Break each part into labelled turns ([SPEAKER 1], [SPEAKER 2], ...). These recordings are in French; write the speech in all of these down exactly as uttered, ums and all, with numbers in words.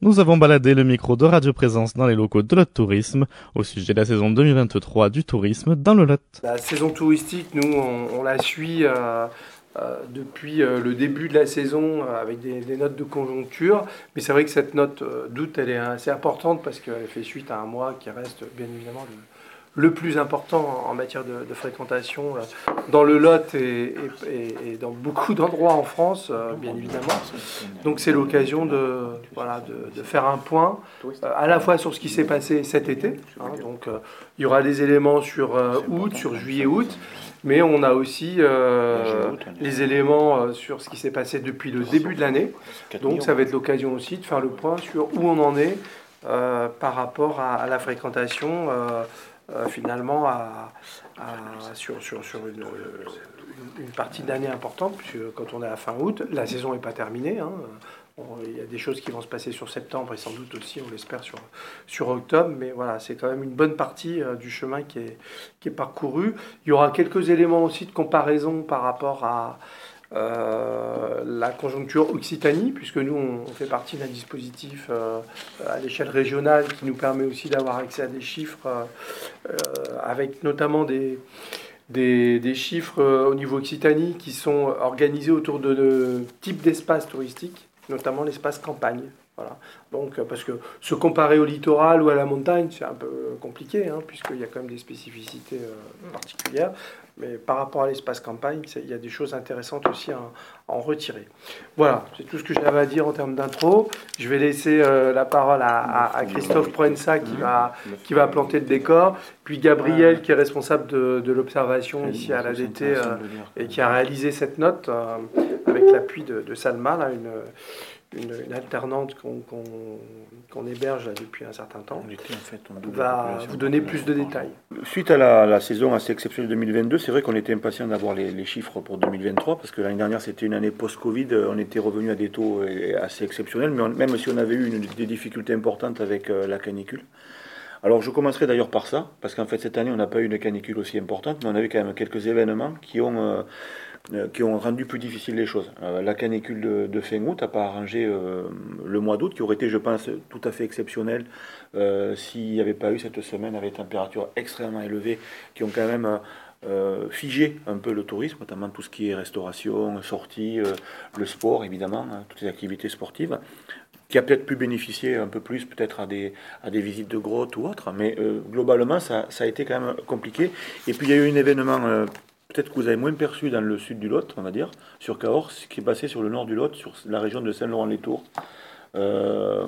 [SPEAKER 1] Nous avons baladé le micro de Radio Présence dans les locaux de Lot Tourisme au sujet de la saison deux mille vingt-trois du tourisme dans le Lot.
[SPEAKER 2] La saison touristique, nous, on, on la suit euh, euh, depuis euh, le début de la saison euh, avec des, des notes de conjoncture. Mais c'est vrai que cette note euh, d'août, elle est assez importante parce qu'elle fait suite à un mois qui reste bien évidemment le, le plus important en matière de, de fréquentation euh, dans le Lot et, et, et, et dans beaucoup d'endroits en France, euh, bien évidemment. Donc c'est l'occasion de, voilà, de, de faire un point euh, à la fois sur ce qui s'est passé cet été. Hein, donc euh, il y aura des éléments sur euh, août, sur juillet-août, mais on a aussi euh, les éléments euh, sur ce qui s'est passé depuis le début de l'année. Donc ça va être l'occasion aussi de faire le point sur où on en est euh, par rapport à, à la fréquentation. Euh, Euh, finalement à, à, sur, sur, sur une, une, une partie d'année importante, puisque quand on est à fin août, la saison n'est pas terminée. Hein. On, il y a des choses qui vont se passer sur septembre et sans doute aussi, on l'espère, sur, sur octobre. Mais voilà, c'est quand même une bonne partie euh, du chemin qui est, qui est parcouru. Il y aura quelques éléments aussi de comparaison par rapport à Euh, la conjoncture Occitanie, puisque nous on, on fait partie d'un dispositif euh, à l'échelle régionale qui nous permet aussi d'avoir accès à des chiffres euh, avec notamment des, des, des chiffres euh, au niveau Occitanie qui sont organisés autour de, de types d'espaces touristiques, notamment l'espace campagne. Voilà. Donc, parce que se comparer au littoral ou à la montagne, c'est un peu compliqué, hein, puisqu'il y a quand même des spécificités euh, particulières. Mais par rapport à l'espace campagne, il y a des choses intéressantes aussi à, à en retirer. Voilà, c'est tout ce que j'avais à dire en termes d'intro. Je vais laisser euh, la parole à, à, à Christophe Proença qui va, qui va planter le décor, puis Gabriel qui est responsable de, de l'observation ici à l'A D T euh, et qui a réalisé cette note euh, avec l'appui de, de Salma, là, une... Une, une alternante qu'on qu'on, qu'on héberge là, depuis un certain temps, va vous donner plus de détails.
[SPEAKER 3] Suite à la, la saison assez exceptionnelle deux mille vingt-deux, c'est vrai qu'on était impatient d'avoir les, les chiffres pour deux mille vingt-trois, parce que l'année dernière c'était une année post-Covid, on était revenu à des taux assez exceptionnels, mais on, même si on avait eu une, des difficultés importantes avec euh, la canicule. Alors je commencerai d'ailleurs par ça, parce qu'en fait cette année on n'a pas eu une canicule aussi importante, mais on avait quand même quelques événements qui ont... Euh, qui ont rendu plus difficile les choses. Euh, la canicule de, de fin août n'a pas arrangé euh, le mois d'août, qui aurait été, je pense, tout à fait exceptionnel euh, s'il n'y avait pas eu cette semaine avec des températures extrêmement élevées qui ont quand même euh, figé un peu le tourisme, notamment tout ce qui est restauration, sortie, euh, le sport, évidemment, hein, toutes les activités sportives, qui a peut-être pu bénéficier un peu plus peut-être à des, à des visites de grottes ou autres, mais euh, globalement, ça, ça a été quand même compliqué. Et puis, il y a eu un événement... Euh, peut-être que vous avez moins perçu dans le sud du Lot, on va dire, sur Cahors, ce qui est passé sur le nord du Lot, sur la région de Saint-Laurent-les-Tours, euh,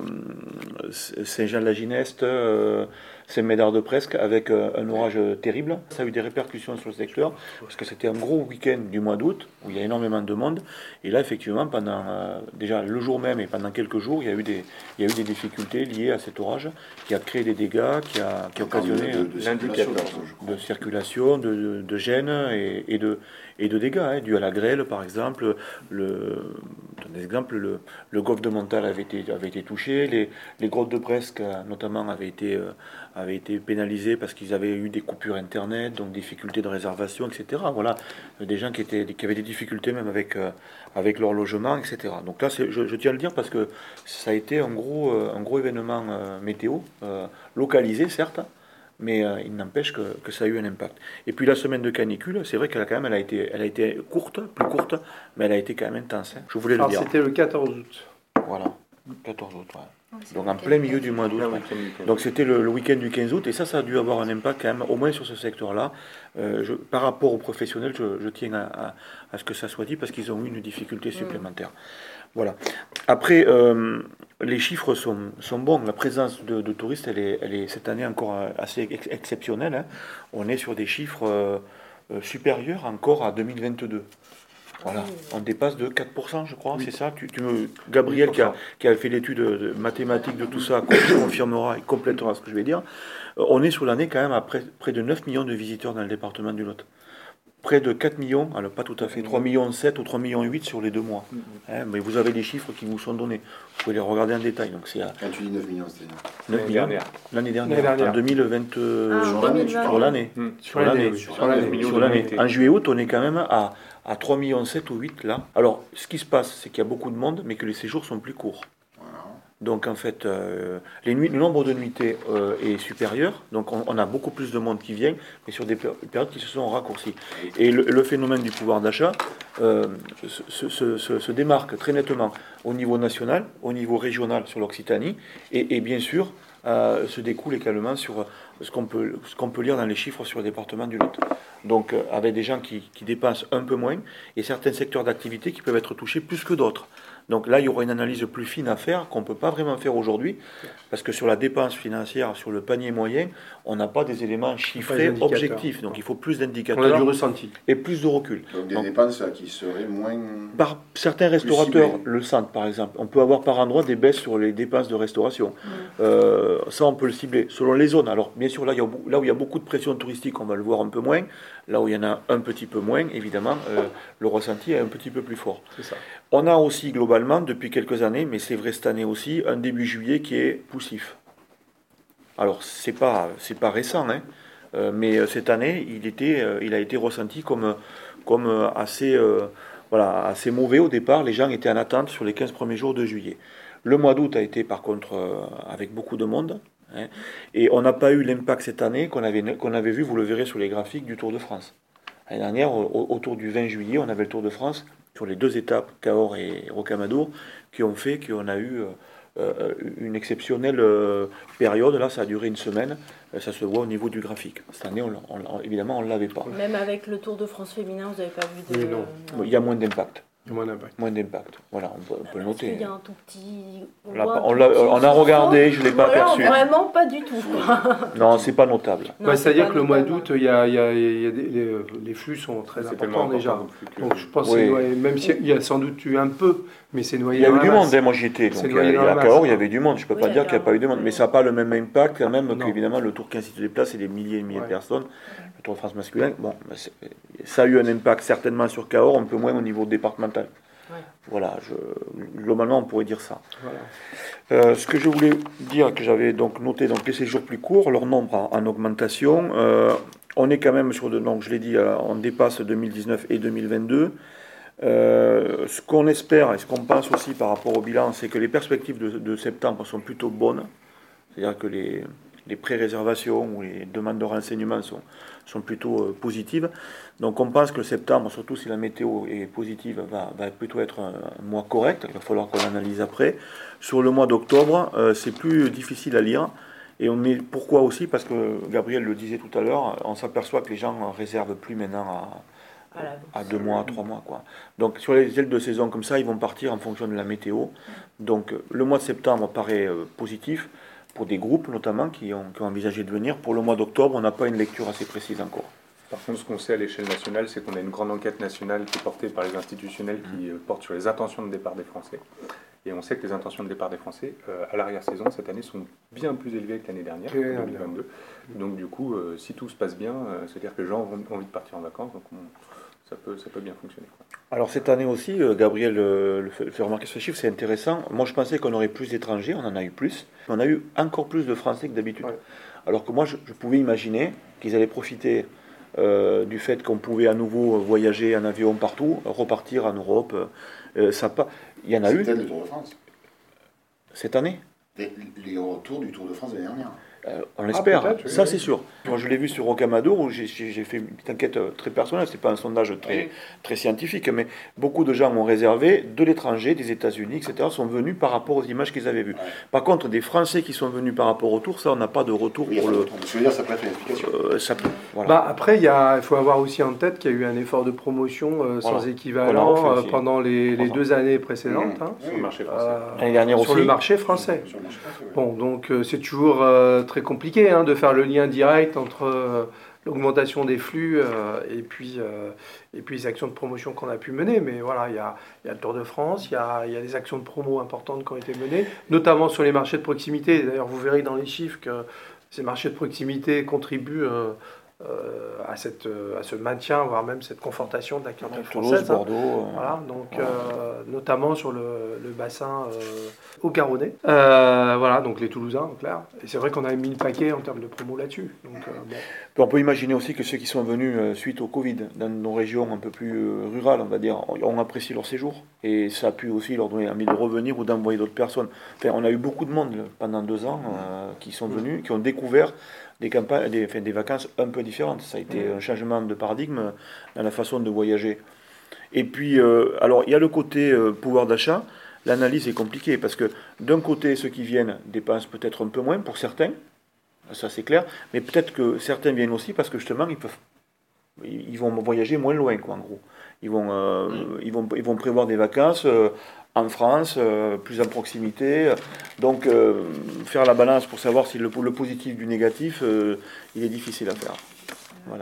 [SPEAKER 3] Saint-Jean-de-la-Gineste, euh, Saint-Médard-de-Presque, avec euh, un orage terrible. Ça a eu des répercussions sur le secteur, parce que c'était un gros week-end du mois d'août, où il y a énormément de monde. Et là, effectivement, pendant euh, déjà le jour même et pendant quelques jours, il y a eu des, il y a eu des difficultés liées à cet orage, qui a créé des dégâts, qui a, qui a occasionné
[SPEAKER 4] de, de, de, circulation,
[SPEAKER 3] de circulation, de, de, de gêne et, et, de, et de dégâts, hein, dus à la grêle, par exemple. Le, un exemple, le, le golfe de Montal avait été, avait été touché, les, les grottes de Presque, notamment, avaient été... Euh, avaient été pénalisés parce qu'ils avaient eu des coupures internet, donc difficultés de réservation, et cetera. Voilà, des gens qui, étaient, qui avaient des difficultés même avec, euh, avec leur logement, et cetera. Donc là, c'est, je, je tiens à le dire parce que ça a été un gros, un gros événement euh, météo, euh, localisé certes, mais euh, il n'empêche que, que ça a eu un impact. Et puis la semaine de canicule, c'est vrai qu'elle a quand même, elle a été, elle a été courte, plus courte, mais elle a été quand même intense. Hein. Je voulais
[SPEAKER 2] Alors,
[SPEAKER 3] le dire.
[SPEAKER 2] C'était le quatorze août.
[SPEAKER 3] Voilà, quatorze août, ouais. Donc en plein milieu du mois d'août. Donc c'était le, le week-end du quinze août, et ça, ça a dû avoir un impact quand même, au moins sur ce secteur-là. Euh, je, par rapport aux professionnels, je, je tiens à, à, à ce que ça soit dit, parce qu'ils ont eu une difficulté supplémentaire. Voilà. Après, euh, les chiffres sont, sont bons. La présence de, de touristes, elle est, elle est cette année encore assez ex- exceptionnelle. Hein. On est sur des chiffres euh, euh, supérieurs encore à deux mille vingt-deux. Voilà, on dépasse de quatre pour cent, je crois, oui. C'est ça. Tu, tu me, Gabriel, qui a, qui a fait l'étude de, de mathématiques de tout ça, confirmera et complétera ce que je vais dire. Euh, on est sur l'année quand même à près, près de neuf millions de visiteurs dans le département du Lot. Près de quatre millions, alors pas tout à fait, trois virgule sept millions ou trois virgule huit millions sur les deux mois. Mm-hmm. Hein, mais vous avez les chiffres qui vous sont donnés. Vous pouvez les regarder en détail. Donc c'est à...
[SPEAKER 4] Quand tu dis neuf millions, c'est
[SPEAKER 3] neuf millions. Dernière. L'année dernière,
[SPEAKER 2] l'année dernière.
[SPEAKER 3] En deux mille vingt,
[SPEAKER 5] ah,
[SPEAKER 3] sur l'année. Sur l'année.
[SPEAKER 2] Mmh. Sur l'année.
[SPEAKER 3] Sur l'année. Sur l'année. En juillet-août, on est quand même à, à trois virgule sept millions ou huit là. Alors, ce qui se passe, c'est qu'il y a beaucoup de monde, mais que les séjours sont plus courts. Donc en fait, euh, les nuits, le nombre de nuitées euh, est supérieur, donc on, on a beaucoup plus de monde qui vient, mais sur des périodes qui se sont raccourcies. Et le, le phénomène du pouvoir d'achat euh, se, se, se, se démarque très nettement au niveau national, au niveau régional sur l'Occitanie, et, et bien sûr euh, se découle également sur ce qu'on peut, ce qu'on peut lire dans les chiffres sur le département du Lot. Donc euh, avec des gens qui, qui dépensent un peu moins, et certains secteurs d'activité qui peuvent être touchés plus que d'autres. Donc là, il y aura une analyse plus fine à faire qu'on ne peut pas vraiment faire aujourd'hui, parce que sur la dépense financière, sur le panier moyen, on n'a pas des éléments chiffrés objectifs. Donc il faut plus d'indicateurs.
[SPEAKER 2] On a du ressenti.
[SPEAKER 3] Et plus de recul.
[SPEAKER 4] Donc des
[SPEAKER 3] Donc,
[SPEAKER 4] dépenses là, qui seraient moins...
[SPEAKER 3] Par certains restaurateurs le sentent, par exemple. On peut avoir par endroit des baisses sur les dépenses de restauration. Mmh. Euh, ça, on peut le cibler. Selon les zones. Alors, bien sûr, là, il y a, là où il y a beaucoup de pression touristique, on va le voir un peu moins. Là où il y en a un petit peu moins, évidemment, euh, le ressenti est un petit peu plus fort.
[SPEAKER 2] C'est ça.
[SPEAKER 3] On a aussi, globalement, depuis quelques années, mais c'est vrai cette année aussi, un début juillet qui est poussif. Alors, c'est pas, c'est pas récent, hein, euh, mais cette année, il, était, euh, il a été ressenti comme, comme assez, euh, voilà, assez mauvais au départ. Les gens étaient en attente sur les quinze premiers jours de juillet. Le mois d'août a été, par contre, euh, avec beaucoup de monde. Hein, et on n'a pas eu l'impact cette année qu'on avait, qu'on avait vu, vous le verrez sur les graphiques, du Tour de France. L'année dernière, au, autour du vingt juillet, on avait le Tour de France sur les deux étapes, Cahors et Rocamadour, qui ont fait qu'on a eu euh, une exceptionnelle euh, période. Là, ça a duré une semaine. Ça se voit au niveau du graphique. Cette année, on, on, évidemment, on ne l'avait pas.
[SPEAKER 5] Même avec le Tour de France féminin, vous n'avez pas vu de...
[SPEAKER 2] Oui, non.
[SPEAKER 3] Non. Il y a moins d'impact.
[SPEAKER 2] Moins d'impact.
[SPEAKER 3] Moins d'impact. Voilà, on peut, on peut le noter.
[SPEAKER 5] Il y a un tout petit...
[SPEAKER 3] On, l'a, on, l'a, on a regardé, je ne l'ai pas
[SPEAKER 5] voilà,
[SPEAKER 3] aperçu.
[SPEAKER 5] Vraiment pas du tout.
[SPEAKER 3] Non, c'est pas notable.
[SPEAKER 2] Non, bah, c'est c'est-à-dire que le mois d'août, il y a, il y a, il y a des, les, les flux sont très c'est importants déjà. Que... Donc je pense oui. que même s'il y a sans doute eu un peu, mais c'est noyé.
[SPEAKER 3] Il y a
[SPEAKER 2] eu
[SPEAKER 3] du monde, hein, moi j'y étais. Donc, il y a, à Cahors, il y avait du monde. Je ne peux oui, pas dire qu'il n'y a pas eu de monde, mais ça n'a pas le même impact quand même qu'évidemment le Tour quinze se déplace, c'est des milliers et des milliers ouais. de personnes. Le Tour de France masculin, bon, ça a eu un impact certainement sur Cahors, un peu moins au niveau départemental. Ouais. Voilà, je, globalement on pourrait dire ça. Voilà. Euh, ce que je voulais dire, que j'avais donc noté, donc les séjours plus courts, leur nombre en, en augmentation. Euh, on est quand même sur, de, donc je l'ai dit, euh, on dépasse deux mille dix-neuf et deux mille vingt-deux. Euh, ce qu'on espère et ce qu'on pense aussi par rapport au bilan, c'est que les perspectives de, de septembre sont plutôt bonnes. C'est-à-dire que les, les pré-réservations ou les demandes de renseignements sont, sont plutôt euh, positives. Donc on pense que le septembre, surtout si la météo est positive, va, va plutôt être un, un mois correct. Il va falloir qu'on l'analyse après. Sur le mois d'octobre, euh, c'est plus difficile à lire. Et on est, pourquoi aussi? Parce que Gabriel le disait tout à l'heure, on s'aperçoit que les gens ne réservent plus maintenant à, à deux mois, à trois mois. Quoi. Donc sur les ailes de saison comme ça, ils vont partir en fonction de la météo. Donc le mois de septembre paraît euh, positif, pour des groupes notamment qui ont, qui ont envisagé de venir. Pour le mois d'octobre, on n'a pas une lecture assez précise encore.
[SPEAKER 6] Par contre, ce qu'on sait à l'échelle nationale, c'est qu'on a une grande enquête nationale qui est portée par les institutionnels qui mmh. porte sur les intentions de départ des Français. Et on sait que les intentions de départ des Français, euh, à l'arrière-saison, cette année, sont bien plus élevées que l'année dernière, en deux mille vingt-deux. Donc du coup, euh, si tout se passe bien, euh, c'est-à-dire que les gens ont envie de partir en vacances, donc on, ça, peut, ça peut bien fonctionner. Quoi.
[SPEAKER 3] Alors cette année aussi, euh, Gabriel euh, le fait, fait remarquer ce chiffre, c'est intéressant. Moi, je pensais qu'on aurait plus d'étrangers, on en a eu plus. On a eu encore plus de Français que d'habitude. Ouais. Alors que moi, je, je pouvais imaginer qu'ils allaient profiter euh, du fait qu'on pouvait à nouveau voyager en avion partout, repartir en Europe. Euh, ça pas... Il y en a
[SPEAKER 4] C'était
[SPEAKER 3] eu.
[SPEAKER 4] le Tour de France.
[SPEAKER 3] Cette année
[SPEAKER 4] Les, les retours du Tour de France de l'année dernière.
[SPEAKER 3] Euh, on l'espère, ah, ça
[SPEAKER 4] oui,
[SPEAKER 3] c'est
[SPEAKER 4] oui.
[SPEAKER 3] sûr. Moi je l'ai vu sur Rocamadour où j'ai, j'ai fait une petite enquête très personnelle, c'est pas un sondage très, oui. très scientifique, mais beaucoup de gens ont réservé de l'étranger, des États-Unis, et cetera, sont venus par rapport aux images qu'ils avaient vues. Ouais. Par contre, des Français qui sont venus par rapport au Tour, ça on n'a pas de retour
[SPEAKER 4] oui,
[SPEAKER 3] pour le.
[SPEAKER 4] Je veux dire, ça peut être une explication.
[SPEAKER 3] Euh, ça peut, voilà.
[SPEAKER 2] Bah, après, il, y a, il faut avoir aussi en tête qu'il y a eu un effort de promotion euh, sans voilà. équivalent euh, pendant les, les deux années précédentes. Mmh. Hein,
[SPEAKER 6] sur le marché français.
[SPEAKER 2] Euh,
[SPEAKER 3] L'année dernière
[SPEAKER 2] sur
[SPEAKER 3] aussi.
[SPEAKER 2] le marché français.
[SPEAKER 4] Sur le marché français oui.
[SPEAKER 2] Bon, donc euh, c'est toujours euh, très compliqué hein, de faire le lien direct entre euh, l'augmentation des flux euh, et, puis, euh, et puis les actions de promotion qu'on a pu mener. Mais voilà, il y a, y a le Tour de France, il y a, y a des actions de promo importantes qui ont été menées, notamment sur les marchés de proximité. D'ailleurs, vous verrez dans les chiffres que ces marchés de proximité contribuent euh, euh, à, cette, euh, à ce maintien, voire même cette confortation de la clientèle
[SPEAKER 3] Toulouse,
[SPEAKER 2] française. hein.
[SPEAKER 3] Bordeaux. euh,
[SPEAKER 2] Voilà, donc
[SPEAKER 3] Voilà.
[SPEAKER 2] euh, notamment sur le, le bassin euh, haut-garonnais. Euh, voilà, donc les Toulousains, en clair. Et c'est vrai qu'on avait mis le paquet en termes de promo là-dessus. Donc, euh, bon.
[SPEAKER 3] Puis on peut imaginer aussi que ceux qui sont venus euh, suite au Covid, dans nos régions un peu plus euh, rurales, on va dire, ont apprécié leur séjour. Et ça a pu aussi leur donner envie de revenir ou d'envoyer d'autres personnes. Enfin, on a eu beaucoup de monde là, pendant deux ans euh, qui sont venus, qui ont découvert des, campagnes, des, enfin, des vacances un peu différentes. Ça a été un changement de paradigme dans la façon de voyager. Et puis, euh, alors, il y a le côté euh, pouvoir d'achat. L'analyse est compliquée parce que d'un côté, ceux qui viennent dépensent peut-être un peu moins pour certains, ça c'est clair, mais peut-être que certains viennent aussi parce que justement, ils peuvent, ils vont voyager moins loin, quoi, en gros. Ils vont, euh, ils vont, ils vont prévoir des vacances euh, en France, euh, plus en proximité. Donc, euh, faire la balance pour savoir si le, le positif du négatif, euh, il est difficile à faire. Voilà.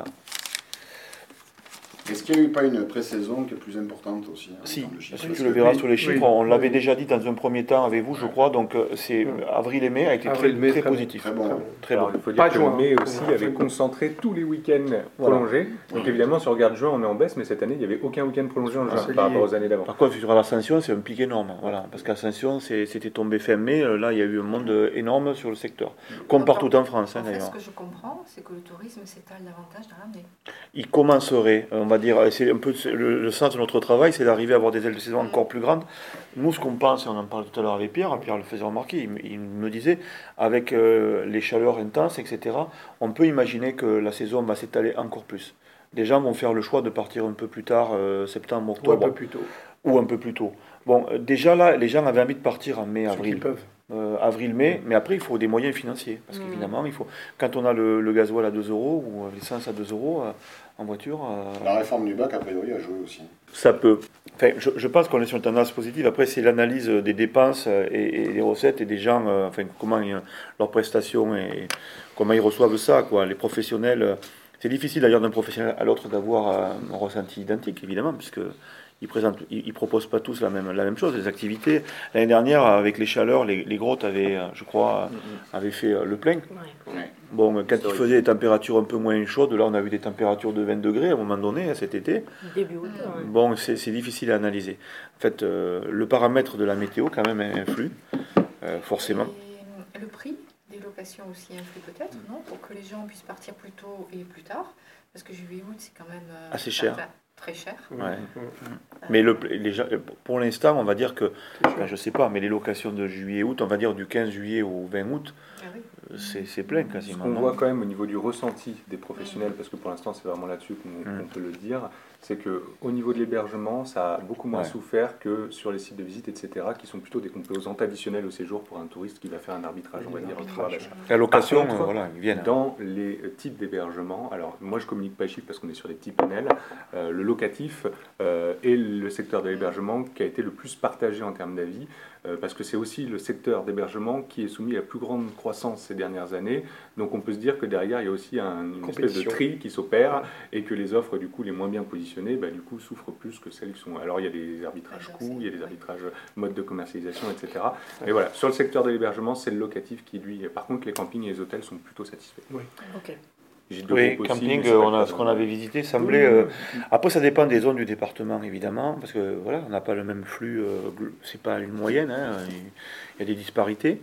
[SPEAKER 4] Est-ce qu'il n'y a eu pas une pré-saison qui est plus importante aussi en
[SPEAKER 3] Si,
[SPEAKER 4] termes de chiffres?
[SPEAKER 3] parce que
[SPEAKER 4] Parce
[SPEAKER 3] tu le
[SPEAKER 4] que-
[SPEAKER 3] verras sur les chiffres,
[SPEAKER 2] oui,
[SPEAKER 3] on l'avait
[SPEAKER 2] oui.
[SPEAKER 3] déjà dit dans un premier temps avec vous, je crois, donc euh, c'est
[SPEAKER 2] Oui.
[SPEAKER 3] avril et mai a été
[SPEAKER 2] Avril,
[SPEAKER 3] très,
[SPEAKER 2] mai,
[SPEAKER 3] très
[SPEAKER 2] très bon.
[SPEAKER 3] positif.
[SPEAKER 4] Très bon.
[SPEAKER 3] Très
[SPEAKER 6] Alors,
[SPEAKER 3] bon.
[SPEAKER 6] il faut dire
[SPEAKER 2] Pas
[SPEAKER 6] que
[SPEAKER 2] juin.
[SPEAKER 6] mai aussi
[SPEAKER 2] Ouais.
[SPEAKER 6] avait concentré tous les week-ends
[SPEAKER 3] Voilà.
[SPEAKER 6] prolongés. Donc évidemment, si on regarde juin, on est en baisse, mais cette année, il n'y avait aucun week-end prolongé en juin
[SPEAKER 2] c'est
[SPEAKER 6] par
[SPEAKER 2] lié.
[SPEAKER 6] rapport aux années d'avant.
[SPEAKER 3] Par contre, sur l'Ascension, c'est un pic énorme, voilà, parce qu'Ascension, c'est- c'était tombé fin mai, euh, là, il y a eu un monde euh, énorme sur le secteur, comme partout en France, hein,
[SPEAKER 7] En fait, ce
[SPEAKER 3] d'ailleurs.
[SPEAKER 7] que je comprends, c'est que le tourisme s'étale davantage dans l'année.
[SPEAKER 3] Il commencerait, on va dire, c'est un peu le, le sens de notre travail, c'est d'arriver à avoir des ailes de saison encore plus grandes. Nous, ce qu'on pense, et on en parlait tout à l'heure avec Pierre, Pierre le faisait remarquer, il, me- il me disait, avec euh, les chaleurs intenses, et cetera, on peut imaginer que la saison va s'étaler encore plus. Les gens vont faire le choix de partir un peu plus tard, euh, septembre,
[SPEAKER 2] Ou un
[SPEAKER 3] octobre,
[SPEAKER 2] peu plus tôt.
[SPEAKER 3] ou un peu plus tôt. Bon, euh, déjà là, les gens avaient envie de partir en mai,
[SPEAKER 2] Ceux qui
[SPEAKER 3] avril.
[SPEAKER 2] peuvent.
[SPEAKER 3] Euh, avril-mai, mais après il faut des moyens financiers, parce
[SPEAKER 5] Mm.
[SPEAKER 3] qu'évidemment, il faut, quand on a le, le gasoil à deux euros ou euh, l'essence à deux euros euh, en voiture, euh,
[SPEAKER 4] La réforme du bac, a priori, a joué aussi.
[SPEAKER 3] ça peut. Enfin, je, je pense qu'on est sur une tendance positive. Après, c'est l'analyse des dépenses euh, et, et des recettes et des gens, euh, enfin, comment ils- leurs prestations et comment ils reçoivent ça, quoi. Les professionnels, euh, c'est difficile d'ailleurs d'un professionnel à l'autre d'avoir euh, un ressenti identique, évidemment, puisque ils présentent, ils, ils proposent pas tous la même, la même chose, les activités. L'année dernière, avec les chaleurs, les, les grottes avaient, euh, je crois, avaient fait euh, le plein.
[SPEAKER 5] Ouais.
[SPEAKER 3] Bon, quand il faisait des températures un peu moins chaudes, là on a eu des températures de vingt degrés à un moment donné, cet été.
[SPEAKER 5] Début août. ouais.
[SPEAKER 3] Bon, c'est c'est difficile à analyser. En fait, euh, le paramètre de la météo, quand même, influe, euh, forcément.
[SPEAKER 7] Et le prix des locations aussi influe peut-être, non? Pour que les gens puissent partir plus tôt et plus tard. Parce que juillet août, c'est quand même euh,
[SPEAKER 3] Assez cher.
[SPEAKER 7] enfin, très cher.
[SPEAKER 3] Ouais.
[SPEAKER 2] Mm.
[SPEAKER 3] Mais le, les gens- pour l'instant, on va dire que, enfin, je sais pas, mais les locations de juillet-août, on va dire du quinze juillet au vingt août,
[SPEAKER 7] Ah oui.
[SPEAKER 3] euh, c'est c'est plein
[SPEAKER 6] Ce
[SPEAKER 3] quasiment.
[SPEAKER 6] qu'on
[SPEAKER 3] non
[SPEAKER 6] voit quand même au niveau du ressenti des professionnels, parce que pour l'instant c'est vraiment là-dessus qu'on
[SPEAKER 3] Mm.
[SPEAKER 6] qu'on peut le dire, c'est qu'au niveau de l'hébergement, ça a beaucoup moins
[SPEAKER 3] Ouais.
[SPEAKER 6] souffert que sur les sites de visite, et cetera, qui sont plutôt des composantes additionnelles au séjour pour un touriste qui va faire un arbitrage, on va dire, au pouvoir d'achat.
[SPEAKER 3] La location,
[SPEAKER 6] Par contre,
[SPEAKER 3] euh, voilà, ils viennent.
[SPEAKER 6] Dans les euh, types d'hébergement, alors moi je communique pas les chiffres parce qu'on est sur des petits panels, euh, le locatif euh, est le secteur de l'hébergement qui a été le plus partagé en termes d'avis, euh, parce que c'est aussi le secteur d'hébergement qui est soumis à la plus grande croissance ces dernières années. Donc on peut se dire que derrière il y a aussi un- une espèce de
[SPEAKER 2] Compétition.
[SPEAKER 6] tri qui s'opère et que les offres du coup les moins bien positionnées, bah, du coup souffrent plus que celles qui sont. Alors il y a des arbitrages
[SPEAKER 7] Ah,
[SPEAKER 6] coûts, il y a des
[SPEAKER 7] ouais.
[SPEAKER 6] arbitrages modes de commercialisation, et cetera. Mais voilà, sur le secteur de l'hébergement, c'est le locatif qui lui. Par contre, les campings et les hôtels sont plutôt satisfaits.
[SPEAKER 5] Ok.
[SPEAKER 6] Gîtes de
[SPEAKER 3] Oui,
[SPEAKER 6] groupe aussi,
[SPEAKER 3] camping,
[SPEAKER 6] mais c'est
[SPEAKER 3] euh,
[SPEAKER 6] pas
[SPEAKER 3] on a,
[SPEAKER 6] que-
[SPEAKER 3] ce qu'on avait visité semblait. euh, Après, ça dépend des zones du département, évidemment, parce que voilà, on n'a pas le même flux, euh, gl- c'est pas une moyenne, hein, il il y a des disparités.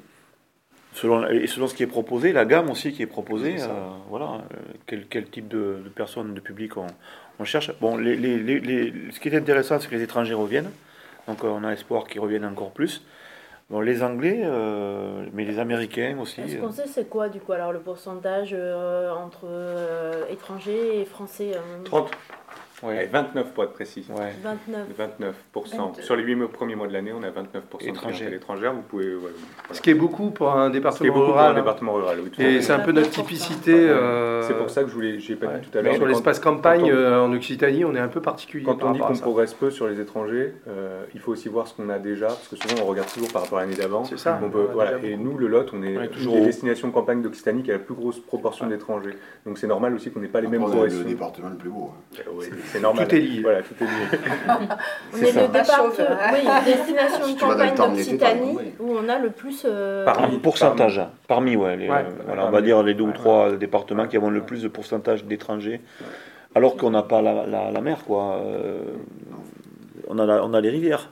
[SPEAKER 3] Selon, et selon ce qui est proposé, la gamme aussi qui est proposée,
[SPEAKER 2] C'est ça.
[SPEAKER 3] euh, voilà, euh, quel, quel type de, de personnes, de public on, on cherche. Bon, les, les- les- les- ce qui est intéressant, c'est que les étrangers reviennent, donc euh, on a espoir qu'ils reviennent encore plus. Bon, les Anglais, euh, mais les Américains aussi.
[SPEAKER 5] Est-ce
[SPEAKER 3] euh,
[SPEAKER 5] qu'on sait c'est quoi du coup alors le pourcentage euh, entre euh, étrangers et français euh,
[SPEAKER 6] trente,
[SPEAKER 3] ouais,
[SPEAKER 6] ouais, vingt-neuf pour être précis.
[SPEAKER 3] ouais.
[SPEAKER 5] vingt-neuf.
[SPEAKER 6] vingt-neuf pour cent.
[SPEAKER 7] vingt-deux.
[SPEAKER 6] Sur les huit premiers mois de l'année, on a vingt-neuf pour cent de
[SPEAKER 3] Étrangers.
[SPEAKER 6] clientèle étrangère. Vous pouvez. Ouais, voilà.
[SPEAKER 2] Ce qui est beaucoup pour un
[SPEAKER 6] Ce qui est
[SPEAKER 2] département
[SPEAKER 6] beaucoup pour
[SPEAKER 2] rural.
[SPEAKER 6] un
[SPEAKER 2] hein.
[SPEAKER 6] département rural. Oui, tout à
[SPEAKER 2] Et
[SPEAKER 6] fait.
[SPEAKER 2] c'est un peu notre typicité. euh,
[SPEAKER 6] C'est pour ça que je voulais, j'ai pas
[SPEAKER 2] ouais.
[SPEAKER 6] dit tout à l'heure.
[SPEAKER 2] Sur
[SPEAKER 6] mais quand-
[SPEAKER 2] l'espace campagne
[SPEAKER 6] quand on-
[SPEAKER 2] euh, en Occitanie, on est un peu particulier.
[SPEAKER 6] Quand
[SPEAKER 2] par
[SPEAKER 6] on dit
[SPEAKER 2] rapport
[SPEAKER 6] qu'on
[SPEAKER 2] à ça.
[SPEAKER 6] progresse peu sur les étrangers, euh, il faut aussi voir ce qu'on a déjà, parce que souvent on regarde toujours par rapport à l'année d'avant.
[SPEAKER 2] C'est ça,
[SPEAKER 6] On peut-
[SPEAKER 2] on a
[SPEAKER 6] voilà.
[SPEAKER 2] déjà
[SPEAKER 6] Et
[SPEAKER 2] beaucoup.
[SPEAKER 6] nous, le Lot, on est
[SPEAKER 3] Ouais,
[SPEAKER 6] une
[SPEAKER 3] toujours
[SPEAKER 6] des
[SPEAKER 3] au-
[SPEAKER 6] destinations campagne d'Occitanie qui a la plus grosse proportion d'étrangers. Donc c'est normal aussi qu'on n'ait pas les mêmes
[SPEAKER 4] Après, on a le
[SPEAKER 6] progressions.
[SPEAKER 4] département le plus beau. hein.
[SPEAKER 6] Euh, ouais. c'est normal.
[SPEAKER 2] Tout est lié.
[SPEAKER 6] Voilà, tout est lié.
[SPEAKER 5] On est,
[SPEAKER 3] ça.
[SPEAKER 5] le départ,
[SPEAKER 7] Chauve,
[SPEAKER 5] oui,
[SPEAKER 7] hein.
[SPEAKER 5] destination
[SPEAKER 4] Si
[SPEAKER 5] de
[SPEAKER 4] tu vas dans le
[SPEAKER 5] campagne
[SPEAKER 4] temps de l'été, t'as
[SPEAKER 5] d'Occitanie
[SPEAKER 4] compris.
[SPEAKER 5] où on a le plus. euh,
[SPEAKER 6] Parmi-
[SPEAKER 3] Pourcentage, parmi, ouais, les,
[SPEAKER 2] Ouais.
[SPEAKER 3] euh, voilà, on va dire les deux ou trois départements qui ont le plus de pourcentage d'étrangers, alors qu'on n'a pas la, la, la mer, quoi. Euh, on, a la- on a les rivières.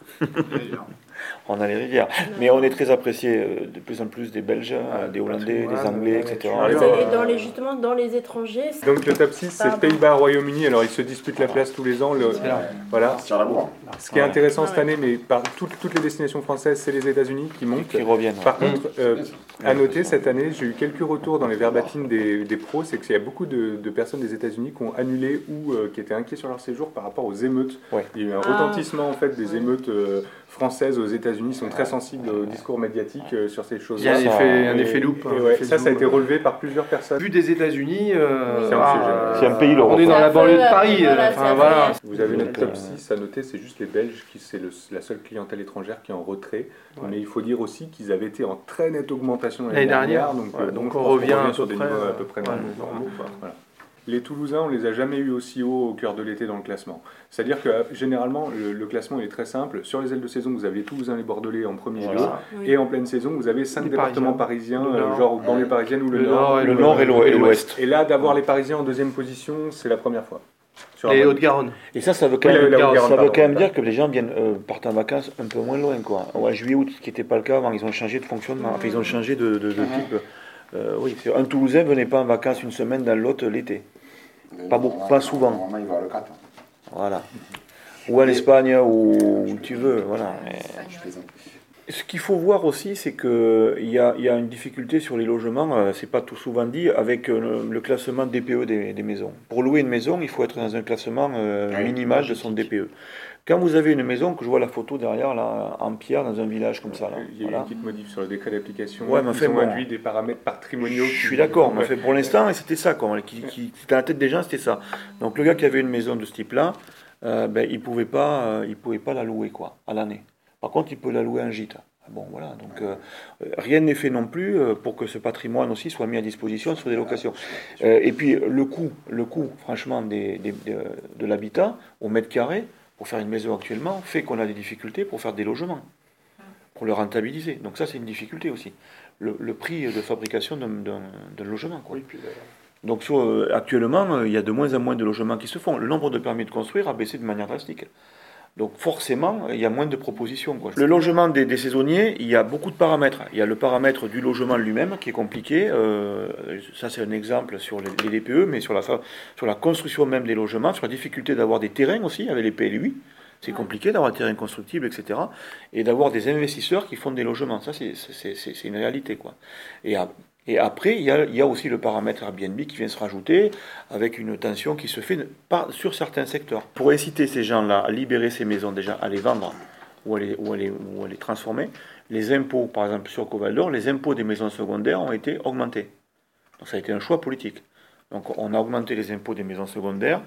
[SPEAKER 3] On a les rivières. Mais on est très apprécié euh, de plus en plus des Belges, euh, des Hollandais,
[SPEAKER 2] Ouais,
[SPEAKER 3] des Anglais, et cetera.
[SPEAKER 2] ouais,
[SPEAKER 5] et
[SPEAKER 2] ouais.
[SPEAKER 5] c'est- et dans les, justement, dans les étrangers, c'est-
[SPEAKER 6] Donc le top six, c'est
[SPEAKER 5] Pardon.
[SPEAKER 6] Pays-Bas, Royaume-Uni. Alors ils se disputent la place tous les ans. Le,
[SPEAKER 2] C'est là.
[SPEAKER 6] voilà.
[SPEAKER 4] Sur la bourre.
[SPEAKER 6] Ce qui est intéressant
[SPEAKER 5] Ouais.
[SPEAKER 6] cette année, mais par toutes, toutes les destinations françaises, c'est les États-Unis qui montent.
[SPEAKER 3] Qui reviennent. ouais.
[SPEAKER 6] Par contre, euh, à noter, cette année, j'ai eu quelques retours dans les verbatims des, des pros, c'est qu'il y a beaucoup de, de personnes des États-Unis qui ont annulé ou euh, qui étaient inquiets sur leur séjour par rapport aux émeutes.
[SPEAKER 3] Ouais.
[SPEAKER 6] Il y a eu un
[SPEAKER 5] Ah.
[SPEAKER 6] retentissement en fait des émeutes euh, françaises aux États-Unis. Ils sont très sensibles au discours médiatique euh, sur ces
[SPEAKER 2] Il y a
[SPEAKER 6] choses-là.
[SPEAKER 2] un
[SPEAKER 3] Ça,
[SPEAKER 2] effet, un
[SPEAKER 6] Et-
[SPEAKER 2] effet loop.
[SPEAKER 6] et
[SPEAKER 2] un
[SPEAKER 6] ouais,
[SPEAKER 2] effet
[SPEAKER 6] ça, ça a
[SPEAKER 2] zoom.
[SPEAKER 6] été relevé par plusieurs personnes.
[SPEAKER 2] Vu des États-Unis, euh,
[SPEAKER 6] C'est un
[SPEAKER 2] ah,
[SPEAKER 6] sujet.
[SPEAKER 3] C'est un pays, l'Europe.
[SPEAKER 2] On est dans
[SPEAKER 5] C'est
[SPEAKER 2] la
[SPEAKER 5] un peu,
[SPEAKER 2] banlieue de
[SPEAKER 5] euh,
[SPEAKER 2] Paris.
[SPEAKER 5] voilà,
[SPEAKER 2] Enfin
[SPEAKER 5] c'est
[SPEAKER 2] voilà.
[SPEAKER 5] vrai.
[SPEAKER 6] Vous avez notre
[SPEAKER 3] Donc,
[SPEAKER 6] top
[SPEAKER 3] euh,
[SPEAKER 6] six à noter, c'est juste les Belges, qui c'est le- la seule clientèle étrangère qui est en retrait.
[SPEAKER 2] Ouais.
[SPEAKER 6] Mais il faut dire aussi qu'ils avaient été en très nette augmentation
[SPEAKER 2] L'année dernière.
[SPEAKER 6] Donc,
[SPEAKER 2] Ouais,
[SPEAKER 6] euh,
[SPEAKER 2] donc
[SPEAKER 6] je
[SPEAKER 2] on
[SPEAKER 6] pense qu'on
[SPEAKER 2] revient à
[SPEAKER 6] sur
[SPEAKER 2] peu
[SPEAKER 6] des
[SPEAKER 2] près,
[SPEAKER 6] niveaux à
[SPEAKER 2] euh,
[SPEAKER 6] peu près
[SPEAKER 2] ouais,
[SPEAKER 6] normaux.
[SPEAKER 2] normaux, quoi.
[SPEAKER 6] Voilà. Les Toulousains, on les a jamais eu aussi haut au cœur de l'été dans le classement. C'est-à-dire que euh, généralement, le, le classement il est très simple. Sur les ailes de saison, vous avez les Toulousains, les Bordelais en premier lieu.
[SPEAKER 3] Voilà.
[SPEAKER 5] Oui.
[SPEAKER 6] Et en pleine saison, vous avez cinq
[SPEAKER 2] Les
[SPEAKER 6] départements parisiens,
[SPEAKER 2] Le
[SPEAKER 6] euh,
[SPEAKER 2] Nord.
[SPEAKER 6] genre banlieue parisienne ou le,
[SPEAKER 2] Le
[SPEAKER 6] Nord.
[SPEAKER 2] Nord et
[SPEAKER 3] Le Nord et l'O- et l'Ouest.
[SPEAKER 6] Et là, d'avoir les Parisiens en deuxième position, c'est la première fois. Sur
[SPEAKER 2] Et
[SPEAKER 6] un-
[SPEAKER 2] Haute-Garonne.
[SPEAKER 3] Et ça, ça veut quand
[SPEAKER 6] Oui,
[SPEAKER 3] même,
[SPEAKER 6] la- la
[SPEAKER 3] ça
[SPEAKER 6] Haute-Garonne,
[SPEAKER 3] veut
[SPEAKER 6] pardon,
[SPEAKER 3] quand même
[SPEAKER 6] pardon.
[SPEAKER 3] dire que les gens viennent euh, partent en vacances un peu moins loin, quoi. Ouais, juillet, août, ce qui n'était pas le cas avant, ils ont changé de fonctionnement. Enfin, ils ont changé de, de- de type. Euh, oui, c'est- un Toulousain venait pas en vacances une semaine dans l'autre l'été. Pas beaucoup, pas souvent.
[SPEAKER 4] Normalement, il va à le quatre.
[SPEAKER 3] Voilà. Ou en Espagne, ou où tu veux, voilà.
[SPEAKER 4] Je plaisante.
[SPEAKER 3] Ce qu'il faut voir aussi, c'est qu'il y a, il y a une difficulté sur les logements, euh, c'est pas tout souvent dit, avec euh, le, le classement D P E des, des maisons. Pour louer une maison, il faut être dans un classement euh,
[SPEAKER 4] Oui,
[SPEAKER 3] minimal de son D P E. Quand vous avez une maison, que je vois la photo derrière, là, en pierre, dans un village comme ça, là,
[SPEAKER 6] Il y a eu
[SPEAKER 3] voilà.
[SPEAKER 6] une petite modif sur le décret d'application.
[SPEAKER 3] Ouais, mais
[SPEAKER 6] Ils
[SPEAKER 3] enfin,
[SPEAKER 6] ont
[SPEAKER 3] bon.
[SPEAKER 6] induit des paramètres patrimoniaux.
[SPEAKER 3] Je
[SPEAKER 6] qui-
[SPEAKER 3] suis d'accord, mais
[SPEAKER 6] Ouais.
[SPEAKER 3] enfin, pour l'instant, et c'était ça, quoi, qui, qui, qui était dans la tête des gens, c'était ça. Donc le gars qui avait une maison de ce type-là, euh, ben, il pouvait pas, euh, il pouvait pas la louer, quoi, à l'année. Par contre, il peut la louer en gîte. Bon, voilà, donc euh, rien n'est fait non plus euh, pour que ce patrimoine aussi soit mis à disposition sur des locations. Euh, et puis le coût, le coût, franchement, des, des- de, de l'habitat au mètre carré pour faire une maison actuellement fait qu'on a des difficultés pour faire des logements, pour le rentabiliser. Donc ça, c'est une difficulté aussi. Le, le prix de fabrication d'un, d'un, d'un logement, quoi.
[SPEAKER 2] Oui, puis, euh,
[SPEAKER 3] Donc sur, euh, actuellement, euh, il y a de moins en moins de logements qui se font. Le nombre de permis de construire a baissé de manière drastique. Donc forcément, il y a moins de propositions, quoi. Le logement des, des saisonniers, il y a beaucoup de paramètres. Il y a le paramètre du logement lui-même qui est compliqué. Euh, ça, c'est un exemple sur les, les D P E, mais sur la, fa- sur la construction même des logements, sur la difficulté d'avoir des terrains aussi avec les P L U I. C'est compliqué d'avoir un terrain constructible, et cetera. Et d'avoir des investisseurs qui font des logements. Ça, c'est, c'est, c'est, c'est une réalité, quoi. Et, à- et après, il y, a, il y a aussi le paramètre Airbnb qui vient se rajouter, avec une tension qui se fait par, sur certains secteurs. Pour inciter ces gens-là à libérer ces maisons, déjà, à les vendre ou à les, ou à les, ou à les transformer, les impôts, par exemple sur Coval d'Or, les impôts des maisons secondaires ont été augmentés. Donc ça a été un choix politique. Donc on a augmenté les impôts des maisons secondaires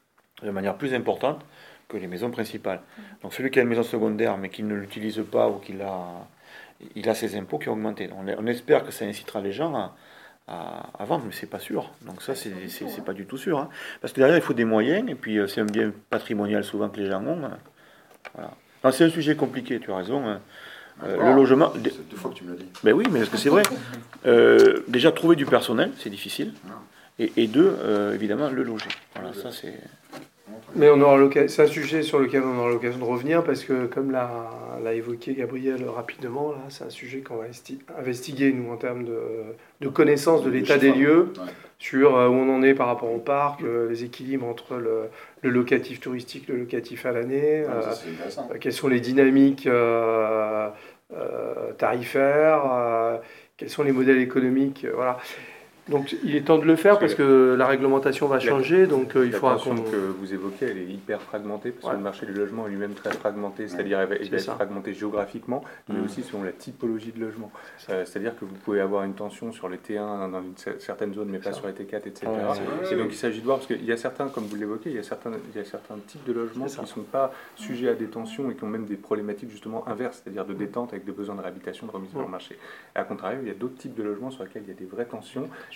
[SPEAKER 3] de manière plus importante que les maisons principales. Donc celui qui a une maison secondaire mais qui ne l'utilise pas ou qui l'a... il a ses impôts qui ont augmenté. On, on espère que ça incitera les gens à, à, à vendre, mais c'est pas sûr. Donc ça, c'est, c'est, c'est pas du tout sûr. Hein. Parce que derrière, il faut des moyens, et puis euh, c'est un bien patrimonial souvent que les gens ont. Hein. Voilà. Non, c'est un sujet compliqué, tu as raison. Hein. Euh,
[SPEAKER 4] Encore,
[SPEAKER 3] le logement...
[SPEAKER 4] C'est deux fois que tu me le dis.
[SPEAKER 3] Ben oui, mais est-ce que c'est vrai euh, Déjà, trouver du personnel, c'est difficile. Et, et deux, euh, évidemment, le loger. Voilà, ça c'est...
[SPEAKER 2] Mais on aura l'occasion, c'est un sujet sur lequel on aura l'occasion de revenir parce que, comme l'a, l'a évoqué Gabriel rapidement, là, c'est un sujet qu'on va esti- investiguer, nous, en termes de, de connaissance de l'état des lieux,
[SPEAKER 4] Ouais.
[SPEAKER 2] sur euh, où on en est par rapport au parc, euh, les équilibres entre le, le locatif touristique, le locatif à l'année,
[SPEAKER 4] Ouais,
[SPEAKER 2] euh,
[SPEAKER 4] ça, c'est intéressant.
[SPEAKER 2] euh, quelles sont les dynamiques euh, euh, tarifaires, euh, quels sont les modèles économiques, euh, voilà. Donc il est temps de le faire parce que la réglementation va changer, donc euh, il
[SPEAKER 6] La
[SPEAKER 2] faudra
[SPEAKER 6] tension
[SPEAKER 2] qu'on...
[SPEAKER 6] que vous évoquez, elle est hyper fragmentée, parce
[SPEAKER 2] Ouais.
[SPEAKER 6] que le marché du logement est lui-même très fragmenté, c'est-à-dire il va il
[SPEAKER 2] C'est
[SPEAKER 6] va être
[SPEAKER 2] ça.
[SPEAKER 6] fragmenté géographiquement, mais
[SPEAKER 3] Mmh.
[SPEAKER 6] aussi selon la typologie de logement. Euh, c'est-à-dire que vous pouvez avoir une tension sur les T un dans une cer- certaine zone, mais pas
[SPEAKER 2] Ça.
[SPEAKER 6] sur les T quatre, et cetera.
[SPEAKER 3] Ouais,
[SPEAKER 4] c'est-
[SPEAKER 6] Et donc il s'agit de voir, parce qu'il y a certains, comme vous l'évoquez, il y a certains, il y a certains types de logements
[SPEAKER 2] C'est ça.
[SPEAKER 6] qui ne sont pas sujets à des tensions et qui ont même des problématiques justement inverses, c'est-à-dire de détente avec des besoins de réhabilitation, de remise sur le
[SPEAKER 2] Ouais.
[SPEAKER 6] marché. Et à contrario, il y a d'autres types de logements sur lesquels il y a des vraies tensions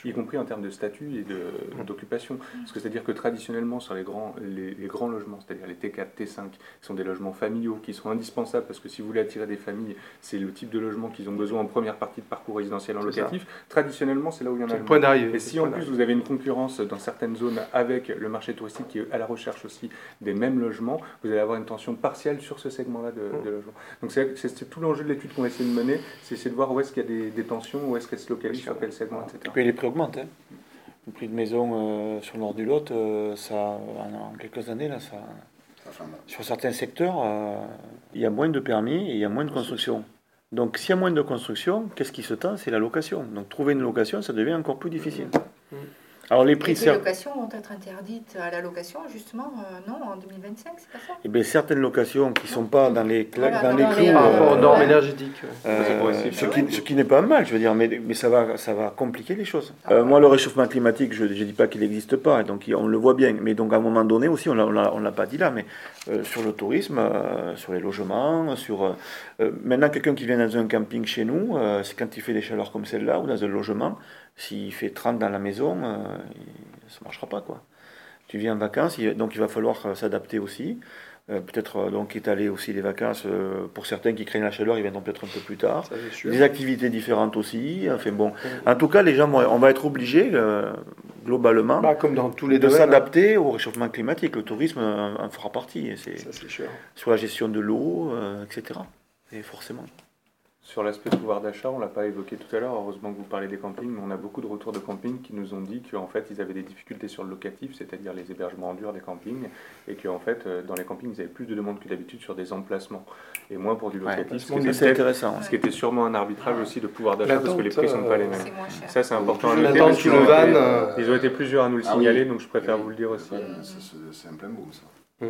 [SPEAKER 6] y compris en termes de statut et de, d'occupation. Parce que c'est-à-dire que traditionnellement, sur les grands, les, les grands logements, c'est-à-dire les T quatre, T cinq, qui sont des logements familiaux, qui sont indispensables, parce que si vous voulez attirer des familles, c'est le type de logement qu'ils ont besoin en première partie de parcours résidentiel en
[SPEAKER 2] C'est
[SPEAKER 6] locatif. Ça. Traditionnellement, c'est là où il y en a
[SPEAKER 2] C'est
[SPEAKER 6] le
[SPEAKER 2] le point
[SPEAKER 6] moins.
[SPEAKER 2] d'arrivée.
[SPEAKER 6] Et si en plus vous avez une concurrence dans certaines zones avec le marché touristique qui est à la recherche aussi des mêmes logements, vous allez avoir une tension partielle sur ce segment-là de, de logement. Donc c'est, c'est, c'est tout l'enjeu de l'étude qu'on essaie de mener, c'est essayer de voir où est-ce qu'il y a des, des tensions, où est-ce qu'elles se localisent, sur quel segment, et cetera.
[SPEAKER 3] Et puis les prix augmentent. Hein. Le prix de maison euh, sur le nord du Lot, euh, ça, en, en quelques années, là, ça,
[SPEAKER 4] Ça
[SPEAKER 3] sur certains secteurs, euh, il y a moins de permis et il y a moins de construction. Donc s'il y a moins de construction, qu'est-ce qui se tend? C'est la location. Donc trouver une location, ça devient encore plus difficile. Mmh. Alors les prix...
[SPEAKER 7] Et ces locations vont être interdites à la location, justement, euh, non, en deux mille vingt-cinq, c'est pas ça?
[SPEAKER 3] Eh bien, certaines locations qui ne sont pas dans les,
[SPEAKER 7] Voilà,
[SPEAKER 3] dans
[SPEAKER 7] dans
[SPEAKER 3] les
[SPEAKER 7] les,
[SPEAKER 3] clous...
[SPEAKER 7] euh,
[SPEAKER 2] Par rapport aux normes
[SPEAKER 7] ouais.
[SPEAKER 2] énergétiques.
[SPEAKER 3] Euh,
[SPEAKER 6] possible,
[SPEAKER 3] ce,
[SPEAKER 6] ouais.
[SPEAKER 3] qui, ce qui n'est pas mal, je veux dire, mais, mais ça, va, ça va compliquer les choses. Euh, moi, le réchauffement climatique, je ne dis pas qu'il n'existe pas, et donc on le voit bien, mais donc à un moment donné aussi, on ne l'a pas dit là, mais euh, sur le tourisme, euh, sur les logements, sur... Euh, maintenant, quelqu'un qui vient dans un camping chez nous, euh, c'est quand il fait des chaleurs comme celle-là, ou dans un logement, s'il fait trente dans la maison, euh, il, ça ne marchera pas, quoi. Tu viens en vacances, il, donc il va falloir euh, s'adapter aussi. Euh, peut-être euh, donc étaler aussi les vacances euh, pour certains qui craignent la chaleur, ils viendront peut-être un peu plus tard.
[SPEAKER 2] Ça, c'est sûr.
[SPEAKER 3] Des activités différentes aussi. Enfin bon, en tout cas, les gens, vont- on va être obligés euh, globalement
[SPEAKER 2] Bah, comme dans tous les
[SPEAKER 3] de
[SPEAKER 2] domaines.
[SPEAKER 3] s'adapter au réchauffement climatique. Le tourisme en, en fera partie. Et c'est
[SPEAKER 2] Ça, c'est sûr.
[SPEAKER 3] sur la gestion de l'eau, euh, et cetera. Et forcément.
[SPEAKER 6] Sur l'aspect pouvoir d'achat, on ne l'a pas évoqué tout à l'heure, heureusement que vous parlez des campings, mais on a beaucoup de retours de campings qui nous ont dit qu'en fait ils avaient des difficultés sur le locatif, c'est-à-dire les hébergements en dur des campings, et qu'en fait euh, dans les campings ils avaient plus de demandes que d'habitude sur des emplacements, et moins pour du locatif,
[SPEAKER 3] Ouais,
[SPEAKER 6] ce, qui était,
[SPEAKER 3] c'est intéressant.
[SPEAKER 6] ce qui était sûrement un arbitrage aussi de pouvoir d'achat, parce que les prix ne sont
[SPEAKER 2] euh,
[SPEAKER 6] pas les mêmes.
[SPEAKER 7] C'est moins cher.
[SPEAKER 6] Ça c'est important à
[SPEAKER 2] Plus
[SPEAKER 6] noter,
[SPEAKER 2] l'attente
[SPEAKER 6] parce
[SPEAKER 2] sous
[SPEAKER 6] qu'ils
[SPEAKER 2] le
[SPEAKER 6] ont
[SPEAKER 2] van,
[SPEAKER 6] été-
[SPEAKER 2] euh,
[SPEAKER 6] ils ont été plusieurs à nous le
[SPEAKER 4] Ah
[SPEAKER 6] signaler,
[SPEAKER 4] oui.
[SPEAKER 6] donc je préfère
[SPEAKER 4] Oui.
[SPEAKER 6] vous le dire aussi.
[SPEAKER 4] Ouais, c'est, c'est, c'est un plein boom, ça.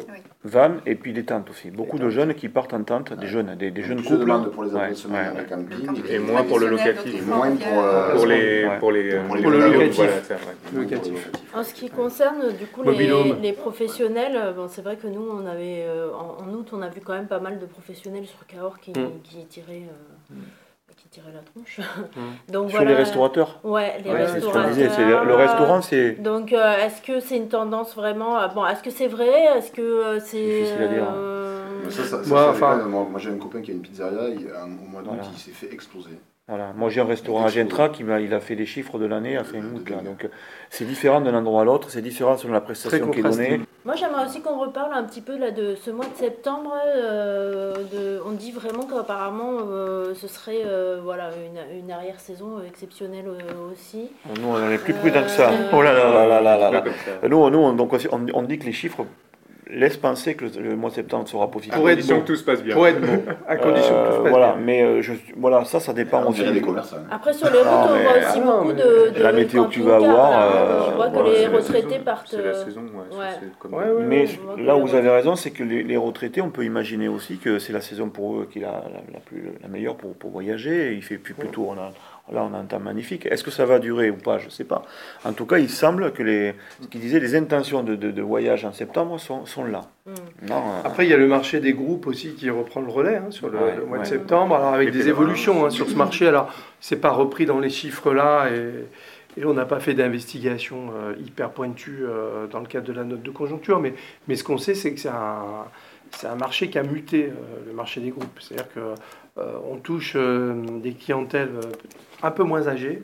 [SPEAKER 3] Van et puis les tentes aussi. Beaucoup de jeunes qui partent en tente, des jeunes, des, des jeunes
[SPEAKER 4] Plus de
[SPEAKER 3] couples.
[SPEAKER 4] demandes pour les
[SPEAKER 3] Ouais,
[SPEAKER 4] appartements
[SPEAKER 3] ouais,
[SPEAKER 4] dans les
[SPEAKER 3] ouais.
[SPEAKER 4] campings.
[SPEAKER 6] Et moins pour le locatif.
[SPEAKER 4] Et moins pour, euh,
[SPEAKER 6] Pour les,
[SPEAKER 3] Ouais.
[SPEAKER 6] pour les,
[SPEAKER 4] Pour les
[SPEAKER 2] Pour le
[SPEAKER 6] locaux,
[SPEAKER 2] locatif.
[SPEAKER 6] voilà, c'est vrai.
[SPEAKER 2] Le locatif.
[SPEAKER 5] En ce qui concerne du coup les,
[SPEAKER 2] Mobil-home.
[SPEAKER 5] les professionnels, euh, bon, c'est vrai que nous on avait euh, en, en août on a vu quand même pas mal de professionnels sur Cahors qui,
[SPEAKER 2] Mm.
[SPEAKER 5] qui tiraient euh, qui tiraient la tronche.
[SPEAKER 2] Mm.
[SPEAKER 5] Donc
[SPEAKER 3] Sur
[SPEAKER 5] voilà.
[SPEAKER 3] les restaurateurs.
[SPEAKER 5] Ouais, les
[SPEAKER 3] Ouais, c'est ce qu'on
[SPEAKER 5] restaurateurs.
[SPEAKER 3] disait. c'est le, le restaurant, c'est
[SPEAKER 5] Donc euh, est-ce que c'est une tendance vraiment à- bon, est-ce que c'est vrai? Est-ce que euh, c'est
[SPEAKER 3] Difficile à dire.
[SPEAKER 5] euh,
[SPEAKER 4] Mais ça, ça, ça,
[SPEAKER 2] Moi,
[SPEAKER 4] ça
[SPEAKER 2] enfin-
[SPEAKER 4] dépend. moi, moi, j'ai un copain qui a une pizzeria, il, un- au mois d'août,
[SPEAKER 3] Voilà.
[SPEAKER 4] il s'est fait exploser.
[SPEAKER 3] Voilà. Moi, j'ai un restaurant à Gentra qui m'a, il a fait les chiffres de l'année à fin
[SPEAKER 4] De- de
[SPEAKER 3] août. là.
[SPEAKER 4] dingue.
[SPEAKER 3] Donc, euh, c'est différent d'un endroit à l'autre, c'est différent selon la prestation qui est
[SPEAKER 2] contrasté.
[SPEAKER 3] donnée.
[SPEAKER 5] Moi, j'aimerais aussi qu'on reparle un petit peu là, de ce mois de septembre. euh, de, on dit vraiment qu'apparemment, euh, ce serait euh, voilà, une, une arrière-saison exceptionnelle euh, aussi.
[SPEAKER 3] Nous, on est plus prudents que ça.
[SPEAKER 5] Euh,
[SPEAKER 3] Oh là là là là là là là.
[SPEAKER 6] Comme ça.
[SPEAKER 3] Nous, nous on, donc, on, on dit que les chiffres laissent penser que le, le mois de septembre sera positif.
[SPEAKER 6] À
[SPEAKER 2] Pour être
[SPEAKER 6] condition
[SPEAKER 2] bon.
[SPEAKER 6] que tout se passe bien.
[SPEAKER 2] Pour être bon, à condition que tout se
[SPEAKER 3] Euh,
[SPEAKER 2] passe
[SPEAKER 3] voilà,
[SPEAKER 2] bien.
[SPEAKER 3] mais euh, je, voilà, ça, ça dépend
[SPEAKER 4] On
[SPEAKER 3] aussi.
[SPEAKER 4] dirait des commerçants.
[SPEAKER 5] Après, sur les routes,
[SPEAKER 3] Non,
[SPEAKER 5] on
[SPEAKER 3] mais-
[SPEAKER 5] voit aussi
[SPEAKER 2] Ah non,
[SPEAKER 5] beaucoup
[SPEAKER 2] mais
[SPEAKER 5] de, de
[SPEAKER 3] la météo que tu vas
[SPEAKER 5] camping-cars,
[SPEAKER 3] avoir,
[SPEAKER 5] là.
[SPEAKER 3] euh,
[SPEAKER 5] Je vois que
[SPEAKER 3] voilà,
[SPEAKER 5] les
[SPEAKER 3] c'est la
[SPEAKER 5] retraités
[SPEAKER 6] saison.
[SPEAKER 5] partent.
[SPEAKER 6] C'est la
[SPEAKER 5] euh,
[SPEAKER 6] saison, ouais.
[SPEAKER 5] ouais.
[SPEAKER 6] c'est comme-
[SPEAKER 2] Ouais, ouais.
[SPEAKER 3] Mais
[SPEAKER 5] on voit que
[SPEAKER 3] là
[SPEAKER 5] les
[SPEAKER 3] où vous avez
[SPEAKER 5] retraités-
[SPEAKER 3] raison, c'est que les, les retraités, on peut imaginer aussi que c'est la saison pour eux qui est la, la, la plus, la meilleure pour, pour voyager. Il fait plus, plutôt, on a, là on a un temps magnifique. Est-ce que ça va durer ou pas? Je ne sais pas. En tout cas, il semble que les, ce qu'il disait, les intentions de, de, de voyage en septembre sont, sont là.
[SPEAKER 5] Mm.
[SPEAKER 3] Non, euh,
[SPEAKER 2] Après, il y a le marché des groupes aussi qui reprend le relais hein, sur le,
[SPEAKER 3] Ouais,
[SPEAKER 2] le mois de
[SPEAKER 3] ouais.
[SPEAKER 2] septembre, alors avec
[SPEAKER 6] Les
[SPEAKER 2] des
[SPEAKER 6] pèlerins
[SPEAKER 2] évolutions hein,
[SPEAKER 6] aussi.
[SPEAKER 2] sur ce marché. Alors, c'est pas repris dans les chiffres là, et, et on n'a pas fait d'investigation euh, hyper pointue euh, dans le cadre de la note de conjoncture, mais, mais ce qu'on sait, c'est que c'est un, c'est un marché qui a muté, euh, le marché des groupes. C'est-à-dire que euh, on touche euh, des clientèles euh, un peu moins âgées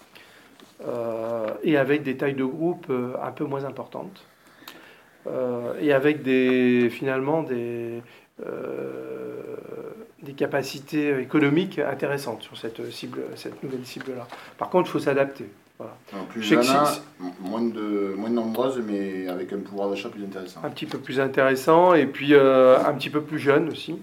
[SPEAKER 2] euh, et avec des tailles de groupe euh, un peu moins importantes. Euh, et avec des, finalement des, euh, des capacités économiques intéressantes sur cette, cible, cette nouvelle cible-là. Par contre, il faut s'adapter. Voilà.
[SPEAKER 4] Alors, plus
[SPEAKER 2] Je sais que
[SPEAKER 4] jeune,
[SPEAKER 2] si-
[SPEAKER 4] moins, de, moins de nombreuses, mais avec un pouvoir d'achat plus intéressant.
[SPEAKER 2] Un petit peu plus intéressant et puis euh, un petit peu plus jeune aussi.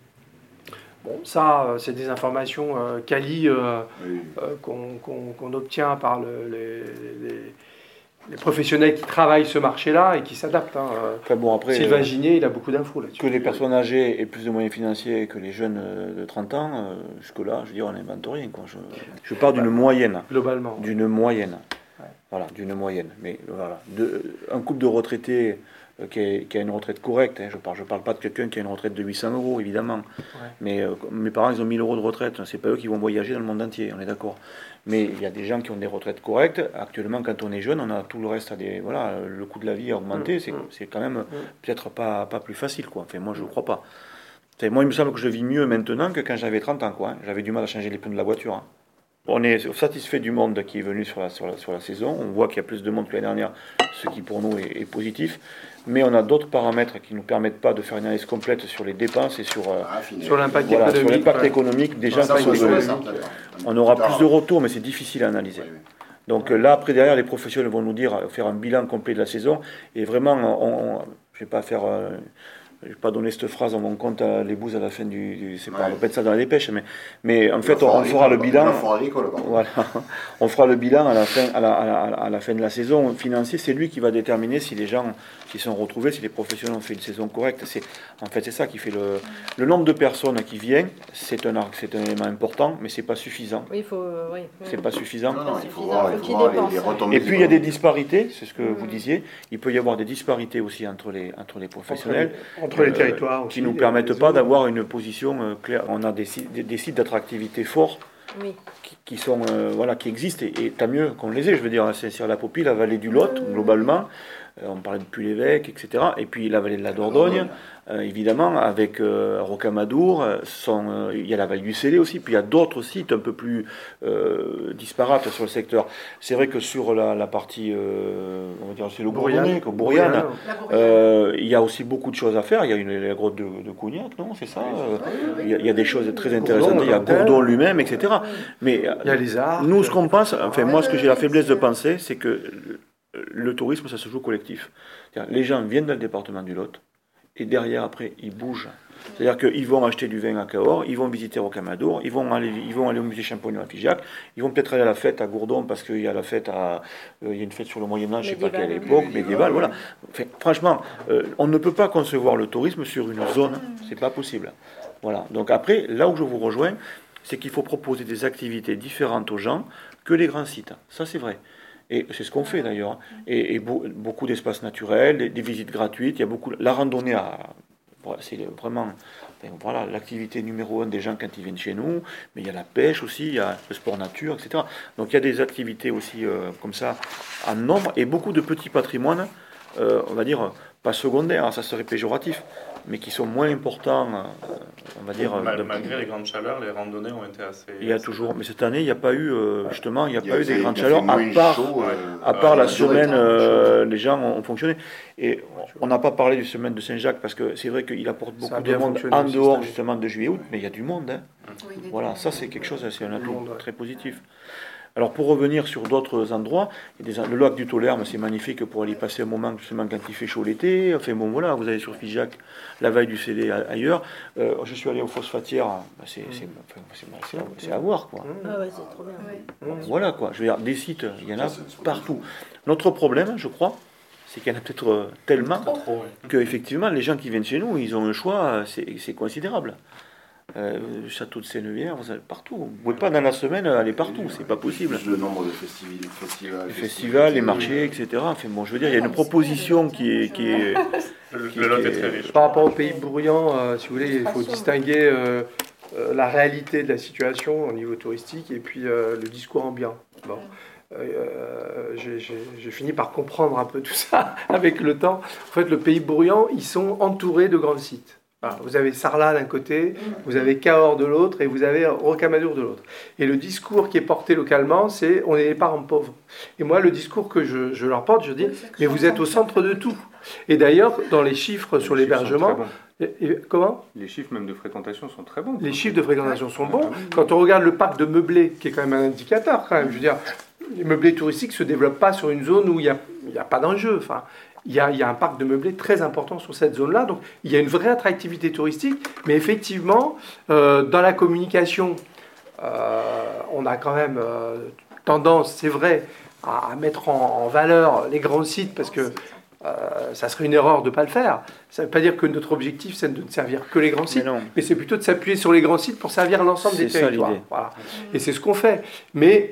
[SPEAKER 2] Bon, ça, euh, c'est des informations euh, quali euh,
[SPEAKER 4] Oui.
[SPEAKER 2] euh, qu'on qu'on- qu'on obtient par le- les, les- les professionnels qui travaillent ce marché-là et qui s'adaptent. Hein.
[SPEAKER 3] après, bon, après,
[SPEAKER 2] Sylvain
[SPEAKER 3] euh,
[SPEAKER 2] Ginier, il a beaucoup d'infos là-dessus.
[SPEAKER 3] que les personnes âgées aient plus de moyens financiers que les jeunes euh, de trente ans, euh, jusque-là, je veux dire, on n'invente rien. Quoi. Je, je pars d'une moyenne.
[SPEAKER 2] Globalement.
[SPEAKER 3] D'une moyenne. Voilà, d'une moyenne. Mais voilà, de, un couple de retraités euh, qui, est, qui a une retraite correcte, hein, je ne parle, je parle pas de quelqu'un qui a une retraite de huit cents euros, évidemment.
[SPEAKER 2] Ouais.
[SPEAKER 3] Mais euh, mes parents, ils ont mille euros de retraite. C'est pas eux qui vont voyager dans le monde entier, on est d'accord. Mais il y a des gens qui ont des retraites correctes. Actuellement, quand on est jeune, on a tout le reste à des. Voilà, le coût de la vie a augmenté.
[SPEAKER 2] Mmh,
[SPEAKER 3] C'est,
[SPEAKER 2] mmh.
[SPEAKER 3] c'est quand même
[SPEAKER 2] Mmh.
[SPEAKER 3] peut-être pas, pas plus facile, quoi. Enfin, moi, je ne crois pas. Enfin, moi, il me semble que je vis mieux maintenant que quand j'avais trente ans, quoi. Hein. J'avais du mal à changer les pneus de la voiture. Hein. On est satisfait du monde qui est venu sur la, sur la, sur la saison. On voit qu'il y a plus de monde que l'année dernière, ce qui pour nous est, est positif. Mais on a d'autres paramètres qui ne nous permettent pas de faire une analyse complète sur les dépenses et sur, euh,
[SPEAKER 4] Ah, fini.
[SPEAKER 2] Sur l'impact
[SPEAKER 3] voilà, sur
[SPEAKER 2] économique.
[SPEAKER 3] l'impact
[SPEAKER 2] ouais.
[SPEAKER 3] économique des gens
[SPEAKER 4] Ça,
[SPEAKER 3] qui
[SPEAKER 4] c'est
[SPEAKER 3] sont
[SPEAKER 4] autre
[SPEAKER 3] venus.
[SPEAKER 4] chose, ça, d'accord.
[SPEAKER 3] On aura
[SPEAKER 4] Plus tard.
[SPEAKER 3] plus de retours, mais c'est difficile à analyser.
[SPEAKER 4] Oui, oui.
[SPEAKER 3] Donc euh, là, après, derrière, les professionnels vont nous dire, faire un bilan complet de la saison. Et vraiment, on, on- je ne vais pas faire... euh, je vais pas donner cette phrase, on compte à les bouses à la fin du... du- c'est pas,
[SPEAKER 4] Ouais.
[SPEAKER 3] on va mettre ça dans la dépêche, mais, mais en fait,
[SPEAKER 4] Le
[SPEAKER 3] on,
[SPEAKER 4] fonds
[SPEAKER 3] on fera le
[SPEAKER 4] agricole,
[SPEAKER 3] bilan...
[SPEAKER 4] Le fonds agricole, pardon.
[SPEAKER 3] Voilà. On fera le bilan à la fin, à la, à la- à la fin de la saison financier. C'est lui qui va déterminer si les gens qui sont retrouvés, si les professionnels ont fait une saison correcte. C'est, en fait, c'est ça qui fait le, le nombre de personnes qui viennent. C'est un, arc- c'est un élément important, mais c'est pas suffisant.
[SPEAKER 5] Oui, il faut. euh, oui.
[SPEAKER 3] C'est pas suffisant.
[SPEAKER 4] Non, non, il faut
[SPEAKER 5] suffisant,
[SPEAKER 4] voir,
[SPEAKER 5] faut
[SPEAKER 4] il faut
[SPEAKER 5] qu'il
[SPEAKER 4] voir les,
[SPEAKER 5] dépense,
[SPEAKER 4] les
[SPEAKER 5] ouais.
[SPEAKER 4] retombées.
[SPEAKER 3] Et puis il y a des
[SPEAKER 4] économiques.
[SPEAKER 3] disparités, c'est ce que
[SPEAKER 5] Mhm.
[SPEAKER 3] vous disiez. Il peut y avoir des disparités aussi entre les, entre les
[SPEAKER 2] Entre
[SPEAKER 3] professionnels.
[SPEAKER 2] les, entre les
[SPEAKER 3] euh,
[SPEAKER 2] territoires
[SPEAKER 3] qui
[SPEAKER 2] aussi,
[SPEAKER 3] nous
[SPEAKER 2] les
[SPEAKER 3] permettent
[SPEAKER 2] réseaux.
[SPEAKER 3] pas d'avoir une position euh, claire. On a des, sites- des, des sites d'attractivité forts
[SPEAKER 5] Oui.
[SPEAKER 3] qui, qui sont euh, voilà qui existent et, et tant mieux qu'on les ait. Je veux dire, c'est sur la Popie, la vallée du Lot globalement. Euh, on parlait de Puy-l'Évêque, et cetera. Et puis la vallée de la Dordogne, euh, évidemment, avec euh, Rocamadour. euh, sont, euh, il y a la vallée du Célé aussi. Puis il y a d'autres sites un peu plus euh, disparates sur le secteur. C'est vrai que sur la, la partie, euh, on va dire, c'est le Bourriane, quoi, Bourriane.
[SPEAKER 7] La Bourriane.
[SPEAKER 3] Euh, il y a aussi beaucoup de choses à faire. Il y a une, la grotte de, de Cougnac, non? C'est ça euh, il, y a, il y a des choses très intéressantes. Il y a Gourdon lui-même, et cetera. Mais euh,
[SPEAKER 2] Il y a les arts.
[SPEAKER 3] nous, ce qu'on pense, enfin, moi, ce que j'ai la faiblesse de penser, c'est que le, le tourisme, ça se joue collectif. C'est-à-dire, les gens viennent dans le département du Lot, et derrière, après, ils bougent. C'est-à-dire qu'ils vont acheter du vin à Cahors, ils vont visiter Rocamadour, ils vont aller, ils vont aller au musée Champollion à Figeac, ils vont peut-être aller à la fête à Gourdon parce qu'il y a la fête à, euh, il y a une fête sur le Moyen Âge, je ne sais pas quelle
[SPEAKER 5] Médiévale.
[SPEAKER 3] époque, médiévale, voilà. Enfin, franchement, euh, on ne peut pas concevoir le tourisme sur une zone, c'est pas possible. Voilà. Donc après, là où je vous rejoins, c'est qu'il faut proposer des activités différentes aux gens que les grands sites. Ça, c'est vrai. Et c'est ce qu'on fait d'ailleurs. Et, et beau- beaucoup d'espaces naturels, des, des visites gratuites. Il y a beaucoup. La randonnée, à, voilà, c'est vraiment enfin, voilà, l'activité numéro un des gens quand ils viennent chez nous. Mais il y a la pêche aussi, il y a le sport nature, et cetera. Donc il y a des activités aussi euh, comme ça en nombre et beaucoup de petits patrimoines, euh, on va dire, pas secondaires, hein, ça serait péjoratif, mais qui sont moins importants, euh, on va dire.
[SPEAKER 1] Mal-
[SPEAKER 3] de-
[SPEAKER 1] Malgré les grandes chaleurs, les randonnées ont été assez.
[SPEAKER 3] il y a toujours, mais cette année, il n'y a pas eu, euh, justement, il n'y a pas eu des
[SPEAKER 4] fait-
[SPEAKER 3] grandes
[SPEAKER 4] il a fait
[SPEAKER 3] chaleurs, à
[SPEAKER 4] moins
[SPEAKER 3] part,
[SPEAKER 4] chaud, euh,
[SPEAKER 3] à part la
[SPEAKER 4] euh,
[SPEAKER 3] semaine,
[SPEAKER 4] chaud.
[SPEAKER 3] euh, les gens ont, ont fonctionné. Et on n'a pas parlé du semaine de Saint-Jacques, parce que c'est vrai qu'il apporte
[SPEAKER 2] Ça a
[SPEAKER 3] beaucoup de
[SPEAKER 2] bien
[SPEAKER 3] monde
[SPEAKER 2] fonctionné
[SPEAKER 3] en
[SPEAKER 2] aussi cette
[SPEAKER 3] dehors,
[SPEAKER 2] année.
[SPEAKER 3] justement, de juillet-août, mais il y a du monde. Hein.
[SPEAKER 7] Oui, il y a
[SPEAKER 3] Voilà,
[SPEAKER 7] des-
[SPEAKER 3] ça c'est quelque chose, c'est un atout
[SPEAKER 2] monde, ouais.
[SPEAKER 3] très positif. Alors pour revenir sur d'autres endroits, il y a des- le lac du Tollerme, c'est magnifique pour aller y passer un moment justement quand il fait chaud l'été. Enfin bon voilà, vous allez sur Figeac, la veille du C D a- ailleurs. Euh, je suis allé aux Phosphatières, bah, c'est, c'est, enfin, c'est, c'est- c'est à voir quoi.
[SPEAKER 5] Ah ouais, c'est trop bien.
[SPEAKER 7] Ouais.
[SPEAKER 3] Voilà quoi, je veux dire, des sites, il y en a partout. Notre problème, je crois, c'est qu'il y en a peut-être euh, tellement
[SPEAKER 1] Trop, ouais.
[SPEAKER 3] que effectivement les gens qui viennent chez nous, ils ont un choix, euh, c'est, c'est considérable. Euh, le château de Sénevière, vous allez partout. Vous ne pouvez pas dans la semaine aller partout, c'est pas possible.
[SPEAKER 4] Plus le nombre de festivals, festivals,
[SPEAKER 3] Les festivals, les marchés, et cetera. Enfin bon, je veux dire, il y a une proposition qui est, qui est,
[SPEAKER 1] Le,
[SPEAKER 3] Qui-
[SPEAKER 1] le lot
[SPEAKER 3] qui
[SPEAKER 1] est
[SPEAKER 3] est-
[SPEAKER 1] très riche.
[SPEAKER 2] Par rapport au pays bruyant, euh, si vous voulez, il faut distinguer euh, euh, la réalité de la situation au niveau touristique et puis euh, le discours ambiant. Bon. Euh, j'ai- j'ai j'ai fini par comprendre un peu tout ça avec le temps. En fait, le pays bruyant, ils sont entourés de grands sites. Voilà, vous avez Sarlat d'un côté, vous avez Cahors de l'autre et vous avez Rocamadour de l'autre. Et le discours qui est porté localement, c'est on est les parents pauvres. Et moi, le discours que je, je leur porte, je dis, mais vous êtes au centre de tout. Et d'ailleurs, dans les chiffres sur
[SPEAKER 6] Les chiffres sont
[SPEAKER 2] l'hébergement,
[SPEAKER 6] très bons.
[SPEAKER 2] et- et- comment
[SPEAKER 6] Les chiffres même de fréquentation sont très bons.
[SPEAKER 2] les chiffres de fréquentation sont bons. Quand on regarde le parc de meublés, qui est quand même un indicateur, quand même, je veux dire, les meublés touristiques ne se développent pas sur une zone où il n'y a, il y a pas d'enjeu. Enfin, il y, a, il y a un parc de meublés très important sur cette zone-là. Donc, il y a une vraie attractivité touristique. Mais effectivement, euh, dans la communication, euh, on a quand même euh, tendance, c'est vrai, à, à mettre en, en valeur les grands sites parce que euh, ça serait une erreur de ne pas le faire. Ça ne veut pas dire que notre objectif, c'est de ne servir que les grands
[SPEAKER 3] mais
[SPEAKER 2] sites.
[SPEAKER 3] non.
[SPEAKER 2] Mais c'est plutôt de s'appuyer sur les grands sites pour servir l'ensemble des
[SPEAKER 3] C'est ça,
[SPEAKER 2] territoires.
[SPEAKER 3] l'idée.
[SPEAKER 2] Voilà. Et c'est ce qu'on fait. Mais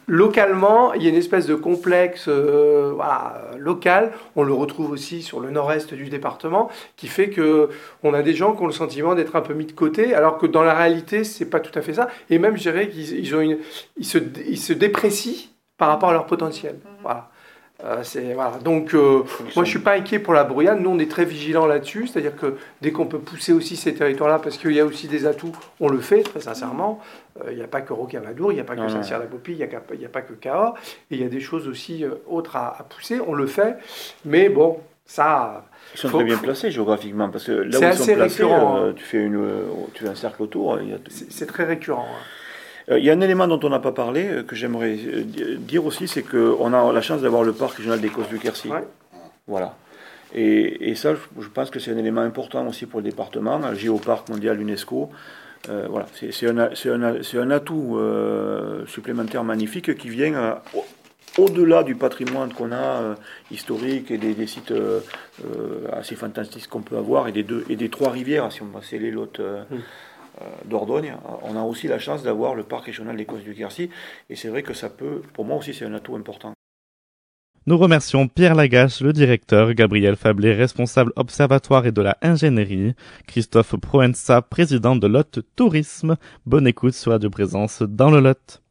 [SPEAKER 2] localement, il y a une espèce de complexe euh, voilà, local, on le retrouve aussi sur le nord-est du département, qui fait qu'on a des gens qui ont le sentiment d'être un peu mis de côté, alors que dans la réalité, c'est pas tout à fait ça. Et même, je dirais qu'ils ils ont une, ils se, ils se déprécient par rapport à leur potentiel. Voilà. Euh, c'est, voilà. Donc, euh, moi, je suis pas inquiet pour la brouillade. Nous, on est très vigilants là-dessus. C'est-à-dire que dès qu'on peut pousser aussi ces territoires-là, parce qu'il y a aussi des atouts, on le fait, très sincèrement. Il euh, n'y a pas que Rocamadour, il n'y a pas que Saint-Cyr-la-Popie, il n'y a, a pas que Cahors. Et il y a des choses aussi euh, autres à, à pousser. On le fait. Mais bon, ça...
[SPEAKER 3] Ils sont
[SPEAKER 2] faut,
[SPEAKER 3] très bien
[SPEAKER 2] faut...
[SPEAKER 3] placés géographiquement. Parce que là
[SPEAKER 2] c'est
[SPEAKER 3] où ils
[SPEAKER 2] assez
[SPEAKER 3] sont placés,
[SPEAKER 2] récurrent,
[SPEAKER 3] euh,
[SPEAKER 2] hein.
[SPEAKER 3] tu, fais une, tu fais un cercle autour. Il y a...
[SPEAKER 2] c'est, c'est très récurrent. Hein.
[SPEAKER 3] Il y a un élément dont on n'a pas parlé, que j'aimerais dire aussi, c'est qu'on a la chance d'avoir le parc régional des Causses du Quercy. Ouais. Voilà. Et, et ça, je pense que c'est un élément important aussi pour le département, un géoparc mondial UNESCO. Euh, voilà. c'est, c'est, un, c'est, un, c'est un atout euh, supplémentaire magnifique qui vient euh, au-delà du patrimoine qu'on a euh, historique et des, des sites euh, assez fantastiques qu'on peut avoir, et des, deux, et des trois rivières, si on va sceller l'autre... Euh, mmh. d'Ordogne, on a aussi la chance d'avoir le parc régional des Causses du Quercy, et c'est vrai que ça peut, pour moi aussi, c'est un atout important.
[SPEAKER 1] Nous remercions Pierre Lagache, le directeur, Gabriel Fablé, responsable observatoire et de la ingénierie, Christophe Proença, président de Lot Tourisme. Bonne écoute sur Radio Présence dans le Lot.